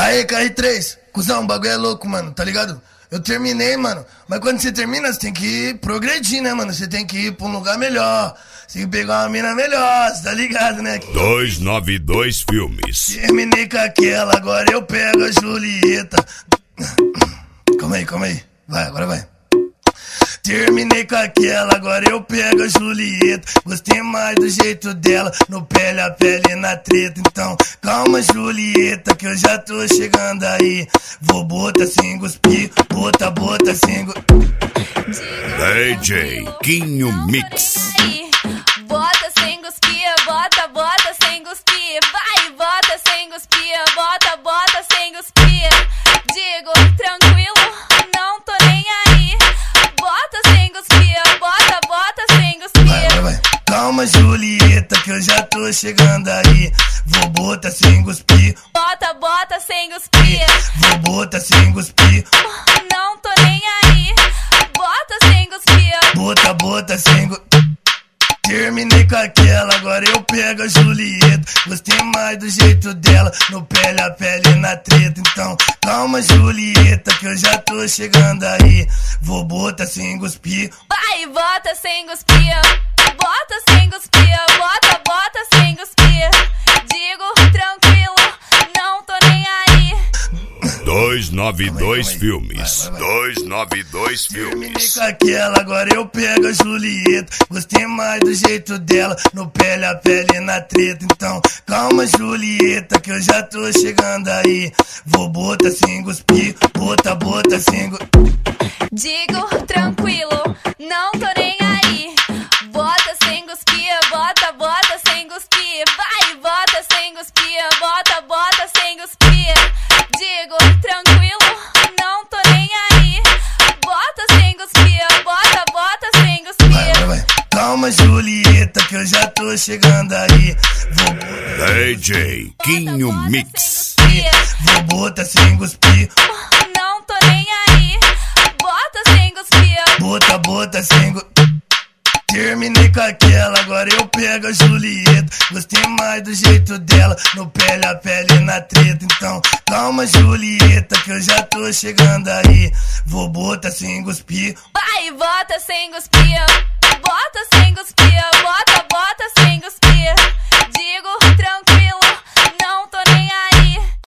Aê, KR3, cuzão, o bagulho é louco, mano, tá ligado? Eu terminei, mano, mas quando você termina, você tem que ir progredir, né, mano? Você tem que ir pra um lugar melhor, você tem que pegar uma mina melhor, cê tá ligado, né? 292 Filmes. Terminei com aquela, agora eu pego a Julieta. Calma aí, vai, agora vai. Terminei com aquela, agora eu pego a Julieta. Gostei mais do jeito dela, no pele a pele na treta. Então calma, Julieta, que eu já tô chegando aí. Vou botar sem cuspir, bota sem DJ Quinho Mix. Bota sem cuspir, bota sem cuspir. Vai, bota sem cuspir, bota sem cuspir. Digo, tranquilo, não tô nem aí. Bota sem cuspir, bota sem cuspir. Vai. Calma, Julieta, que eu já tô chegando aí. Vou botar sem cuspir, Bota sem cuspir. vou botar sem cuspir, Não tô nem aí. Bota sem cuspir. bota sem cuspir. Terminei com aquela, agora eu pego a Julieta. Gostei mais do jeito dela, no pele a pele na treta. Então calma, Julieta, que eu já tô chegando aí. Vou botar sem cuspir, Vai, bota sem cuspir. Bota sem cuspir, bota sem cuspir. Digo, tranquilo, não tô nem aí. 292 Calma aí. Filmes. Vai. 292 Terminei Filmes. com aquela, agora eu pego a Julieta. Gostei mais do jeito dela, no pele a pele na treta. Então calma, Julieta, que eu já tô chegando aí. Vou botar sem cuspir, bota sem cuspir. Digo, tranquilo, não tô nem aí. Bota sem cuspir, bota sem cuspir. Vai, bota sem cuspir, bota sem cuspir. Digo, tranquilo, não tô nem aí. Bota sem cuspir, bota sem cuspir. Vai. Calma, Julieta, que eu já tô chegando aí. Vou DJ Quinho Mix. botar sem cuspir, Não tô nem aí. Bota sem cuspir. bota sem cuspir. Terminei com aquela, agora eu pego a Julieta. Gostei mais do jeito dela, no pele a pele na treta. Então calma, Julieta, que eu já tô chegando aí. Vou botar sem cuspir, Vai, bota sem cuspir. Bota sem cuspir, bota sem cuspir. Digo,